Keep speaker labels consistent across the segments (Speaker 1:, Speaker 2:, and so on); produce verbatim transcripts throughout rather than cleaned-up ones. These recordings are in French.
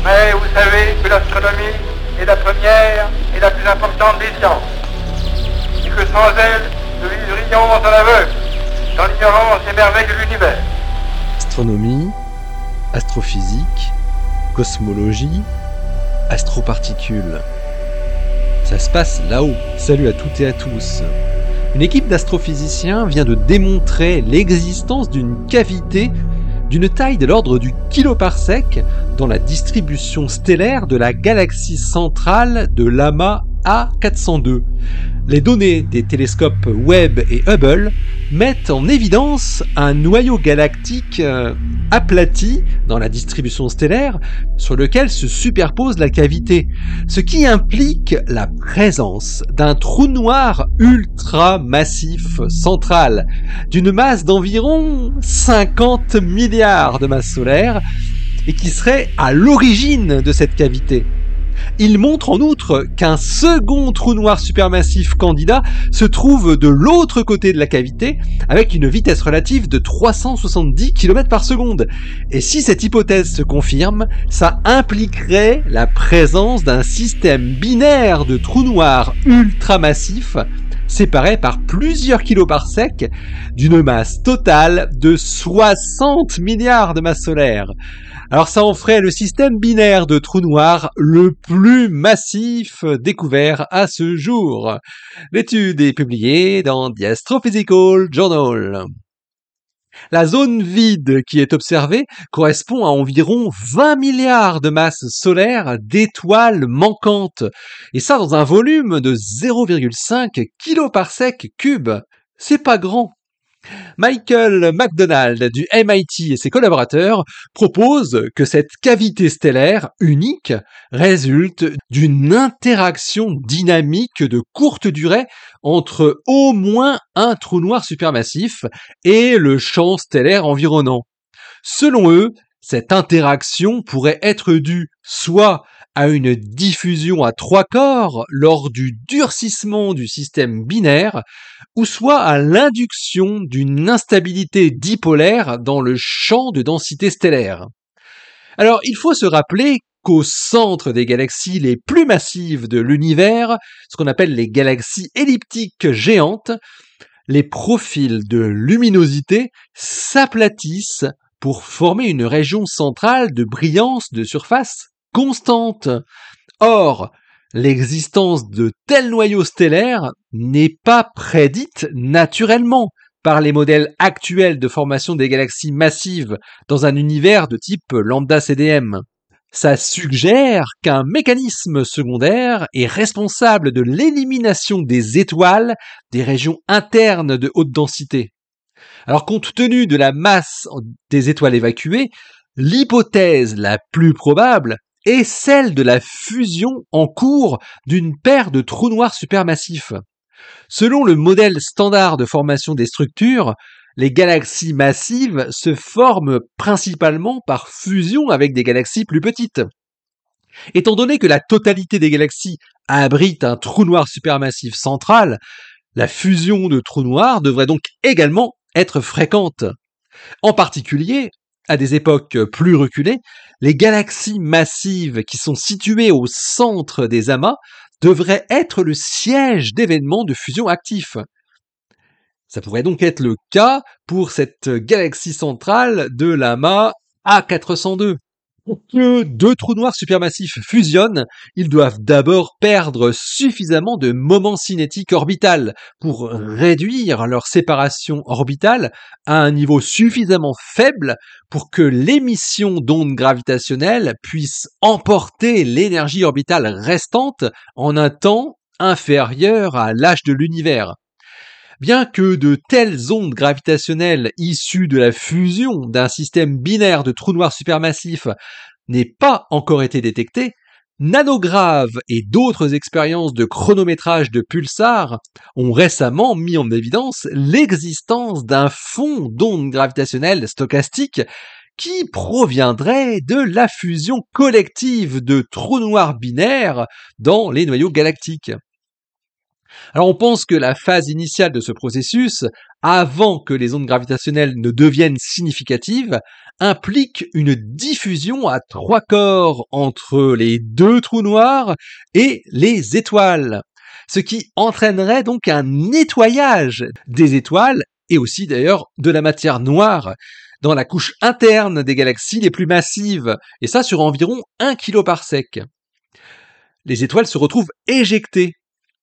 Speaker 1: Mais vous savez que l'astronomie est la première et la plus importante des sciences, et que sans elle, nous vivrions en aveugle, dans l'ignorance des merveilles de l'univers.
Speaker 2: Astronomie, astrophysique, cosmologie, astroparticules. Ça se passe là-haut. Salut à toutes et à tous. Une équipe d'astrophysiciens vient de démontrer l'existence d'une cavité d'une taille de l'ordre du kiloparsec dans la distribution stellaire de la galaxie centrale de l'amas A quatre cent deux. Les données des télescopes Webb et Hubble mettent en évidence un noyau galactique euh, aplati dans la distribution stellaire sur lequel se superpose la cavité, ce qui implique la présence d'un trou noir ultra massif central d'une masse d'environ cinquante milliards de masses solaires et qui serait à l'origine de cette cavité. Il montre en outre qu'un second trou noir supermassif candidat se trouve de l'autre côté de la cavité avec une vitesse relative de trois cent soixante-dix kilomètres par seconde. Et si cette hypothèse se confirme, ça impliquerait la présence d'un système binaire de trous noirs ultramassifs séparés par plusieurs kiloparsecs d'une masse totale de soixante milliards de masses solaires. Alors ça en ferait le système binaire de trous noirs le plus massif découvert à ce jour. L'étude est publiée dans The Astrophysical Journal. La zone vide qui est observée correspond à environ vingt milliards de masses solaires d'étoiles manquantes, et ça dans un volume de zéro virgule cinq kiloparsec cube. C'est pas grand. Michael McDonald du M I T et ses collaborateurs proposent que cette cavité stellaire unique résulte d'une interaction dynamique de courte durée entre au moins un trou noir supermassif et le champ stellaire environnant. Selon eux, cette interaction pourrait être due soit à une diffusion à trois corps lors du durcissement du système binaire, ou soit à l'induction d'une instabilité dipolaire dans le champ de densité stellaire. Alors, il faut se rappeler qu'au centre des galaxies les plus massives de l'univers, ce qu'on appelle les galaxies elliptiques géantes, les profils de luminosité s'aplatissent pour former une région centrale de brillance de surface constante. Or, l'existence de tels noyaux stellaires n'est pas prédite naturellement par les modèles actuels de formation des galaxies massives dans un univers de type lambda C D M. Ça suggère qu'un mécanisme secondaire est responsable de l'élimination des étoiles des régions internes de haute densité. Alors, compte tenu de la masse des étoiles évacuées, l'hypothèse la plus probable est celle de la fusion en cours d'une paire de trous noirs supermassifs. Selon le modèle standard de formation des structures, les galaxies massives se forment principalement par fusion avec des galaxies plus petites. Étant donné que la totalité des galaxies abrite un trou noir supermassif central, la fusion de trous noirs devrait donc également être fréquente. En particulier, à des époques plus reculées, les galaxies massives qui sont situées au centre des amas devraient être le siège d'événements de fusion actifs. Ça pourrait donc être le cas pour cette galaxie centrale de l'amas A quatre cent deux. Pour que deux trous noirs supermassifs fusionnent, ils doivent d'abord perdre suffisamment de moment cinétique orbital pour réduire leur séparation orbitale à un niveau suffisamment faible pour que l'émission d'ondes gravitationnelles puisse emporter l'énergie orbitale restante en un temps inférieur à l'âge de l'univers. Bien que de telles ondes gravitationnelles issues de la fusion d'un système binaire de trous noirs supermassifs n'aient pas encore été détectées, Nanograve et d'autres expériences de chronométrage de pulsars ont récemment mis en évidence l'existence d'un fond d'ondes gravitationnelles stochastiques qui proviendrait de la fusion collective de trous noirs binaires dans les noyaux galactiques. Alors on pense que la phase initiale de ce processus, avant que les ondes gravitationnelles ne deviennent significatives, implique une diffusion à trois corps entre les deux trous noirs et les étoiles, ce qui entraînerait donc un nettoyage des étoiles et aussi d'ailleurs de la matière noire dans la couche interne des galaxies les plus massives, et ça sur environ un kiloparsec. Les étoiles se retrouvent éjectées.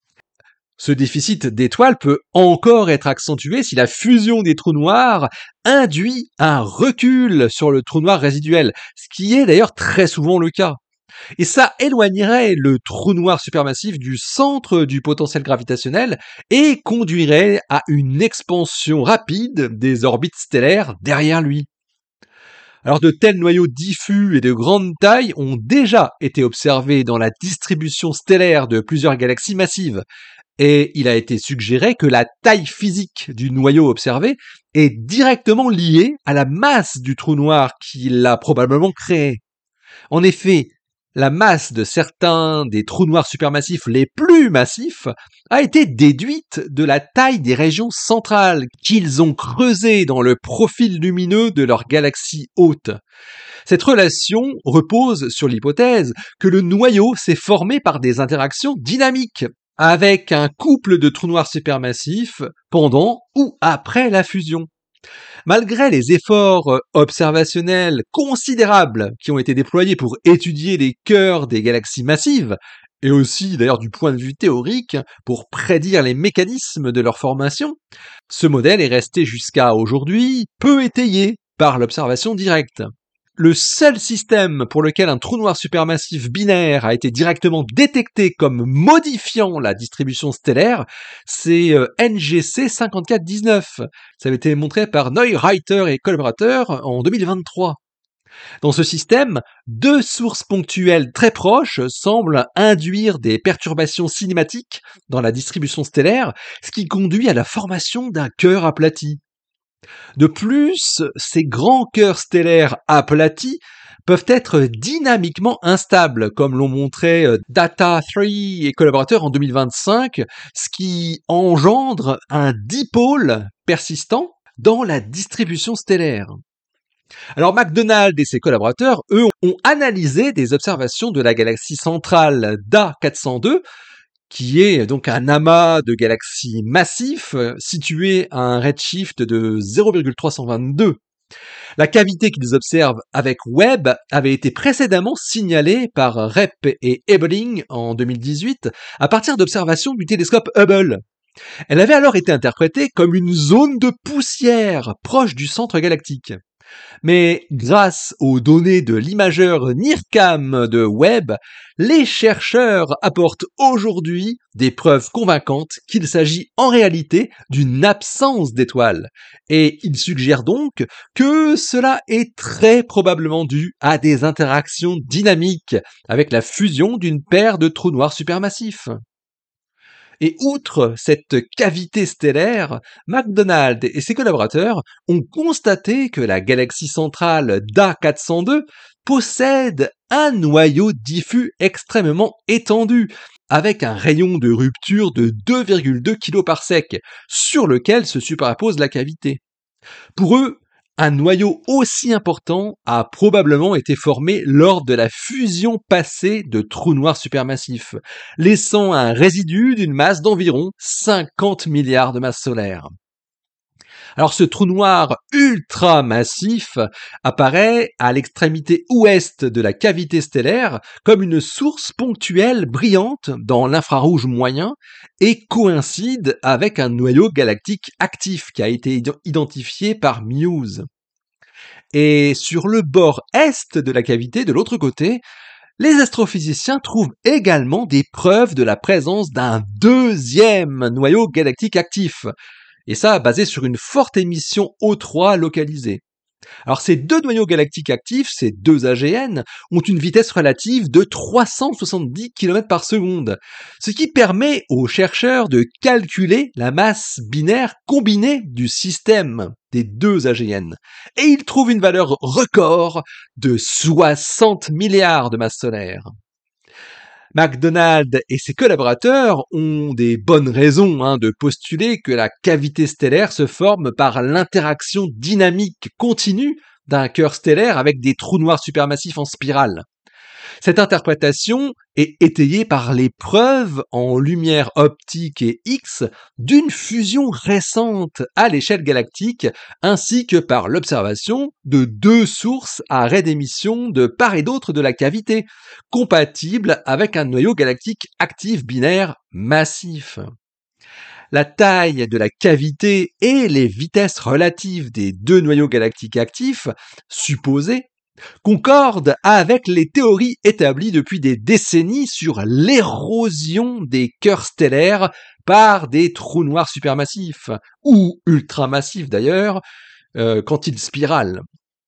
Speaker 2: Ce déficit d'étoiles peut encore être accentué si la fusion des trous noirs induit un recul sur le trou noir résiduel, ce qui est d'ailleurs très souvent le cas. Et ça éloignerait le trou noir supermassif du centre du potentiel gravitationnel et conduirait à une expansion rapide des orbites stellaires derrière lui. Alors de tels noyaux diffus et de grande taille ont déjà été observés dans la distribution stellaire de plusieurs galaxies massives, et il a été suggéré que la taille physique du noyau observé est directement liée à la masse du trou noir qui l'a probablement créé. En effet, la masse de certains des trous noirs supermassifs les plus massifs a été déduite de la taille des régions centrales qu'ils ont creusées dans le profil lumineux de leur galaxie hôte. Cette relation repose sur l'hypothèse que le noyau s'est formé par des interactions dynamiques avec un couple de trous noirs supermassifs pendant ou après la fusion. Malgré les efforts observationnels considérables qui ont été déployés pour étudier les cœurs des galaxies massives, et aussi d'ailleurs du point de vue théorique pour prédire les mécanismes de leur formation, ce modèle est resté jusqu'à aujourd'hui peu étayé par l'observation directe. Le seul système pour lequel un trou noir supermassif binaire a été directement détecté comme modifiant la distribution stellaire, c'est N G C cinquante-quatre dix-neuf. Ça avait été montré par Neureiter et collaborateurs en deux mille vingt-trois. Dans ce système, deux sources ponctuelles très proches semblent induire des perturbations cinématiques dans la distribution stellaire, ce qui conduit à la formation d'un cœur aplati. De plus, ces grands cœurs stellaires aplatis peuvent être dynamiquement instables, comme l'ont montré Data trois et collaborateurs en deux mille vingt-cinq, ce qui engendre un dipôle persistant dans la distribution stellaire. Alors McDonald et ses collaborateurs, eux, ont analysé des observations de la galaxie centrale D A quatre cent deux, qui est donc un amas de galaxies massifs situé à un redshift de zéro virgule trois cent vingt-deux. La cavité qu'ils observent avec Webb avait été précédemment signalée par Repp et Ebeling en deux mille dix-huit à partir d'observations du télescope Hubble. Elle avait alors été interprétée comme une zone de poussière proche du centre galactique. Mais grâce aux données de l'imageur NIRCam de Webb, les chercheurs apportent aujourd'hui des preuves convaincantes qu'il s'agit en réalité d'une absence d'étoiles. Et ils suggèrent donc que cela est très probablement dû à des interactions dynamiques avec la fusion d'une paire de trous noirs supermassifs. Et outre cette cavité stellaire, McDonald et ses collaborateurs ont constaté que la galaxie centrale D A quatre cent deux possède un noyau diffus extrêmement étendu, avec un rayon de rupture de deux virgule deux kiloparsecs, sur lequel se superpose la cavité. Pour eux, un noyau aussi important a probablement été formé lors de la fusion passée de trous noirs supermassifs, laissant un résidu d'une masse d'environ cinquante milliards de masses solaires. Alors ce trou noir ultra massif apparaît à l'extrémité ouest de la cavité stellaire comme une source ponctuelle brillante dans l'infrarouge moyen et coïncide avec un noyau galactique actif qui a été identifié par Muse. Et sur le bord est de la cavité, de l'autre côté, les astrophysiciens trouvent également des preuves de la présence d'un deuxième noyau galactique actif, et ça basé sur une forte émission O trois localisée. Alors ces deux noyaux galactiques actifs, ces deux A G N, ont une vitesse relative de trois cent soixante-dix kilomètres par seconde, ce qui permet aux chercheurs de calculer la masse binaire combinée du système des deux A G N. Et ils trouvent une valeur record de soixante milliards de masses solaires. McDonald et ses collaborateurs ont des bonnes raisons hein, de postuler que la cavité stellaire se forme par l'interaction dynamique continue d'un cœur stellaire avec des trous noirs supermassifs en spirale. Cette interprétation est étayée par les preuves en lumière optique et X d'une fusion récente à l'échelle galactique, ainsi que par l'observation de deux sources à raie d'émission de part et d'autre de la cavité, compatibles avec un noyau galactique actif binaire massif. La taille de la cavité et les vitesses relatives des deux noyaux galactiques actifs supposés concorde avec les théories établies depuis des décennies sur l'érosion des cœurs stellaires par des trous noirs supermassifs, ou ultramassifs d'ailleurs, euh, quand ils spiralent.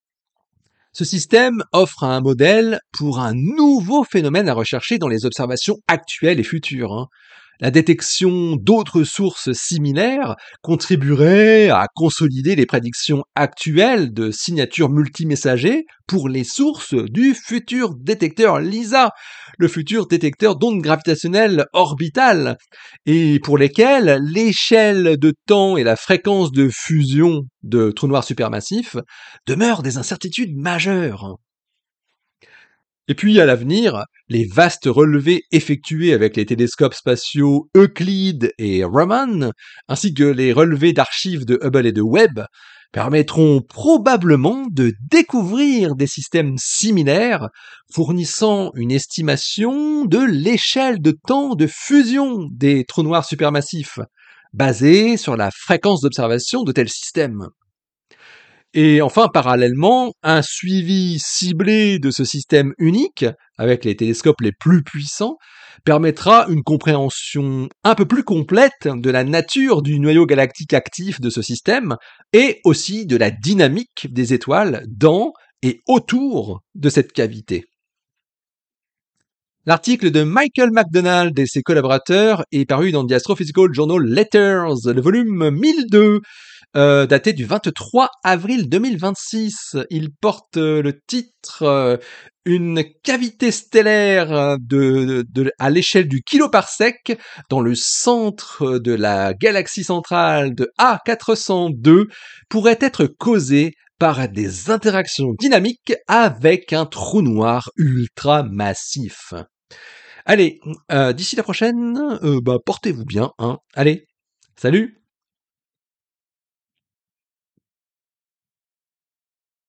Speaker 2: Ce système offre un modèle pour un nouveau phénomène à rechercher dans les observations actuelles et futures. Hein. La détection d'autres sources similaires contribuerait à consolider les prédictions actuelles de signatures multimessagers pour les sources du futur détecteur LISA, le futur détecteur d'ondes gravitationnelles orbitales, et pour lesquelles l'échelle de temps et la fréquence de fusion de trous noirs supermassifs demeurent des incertitudes majeures. Et puis, à l'avenir, les vastes relevés effectués avec les télescopes spatiaux Euclide et Raman, ainsi que les relevés d'archives de Hubble et de Webb, permettront probablement de découvrir des systèmes similaires, fournissant une estimation de l'échelle de temps de fusion des trous noirs supermassifs, basée sur la fréquence d'observation de tels systèmes. Et enfin, parallèlement, un suivi ciblé de ce système unique, avec les télescopes les plus puissants, permettra une compréhension un peu plus complète de la nature du noyau galactique actif de ce système, et aussi de la dynamique des étoiles dans et autour de cette cavité. L'article de Michael McDonald et ses collaborateurs est paru dans The Astrophysical Journal Letters, le volume mille deux, Euh, daté du vingt-trois avril deux mille vingt-six. Il porte euh, le titre euh, « Une cavité stellaire de, de, de, à l'échelle du kiloparsec dans le centre de la galaxie centrale de A quatre cent deux pourrait être causée par des interactions dynamiques avec un trou noir ultra massif. » Allez, euh, d'ici la prochaine, euh, bah, portez-vous bien. Hein. Allez, salut!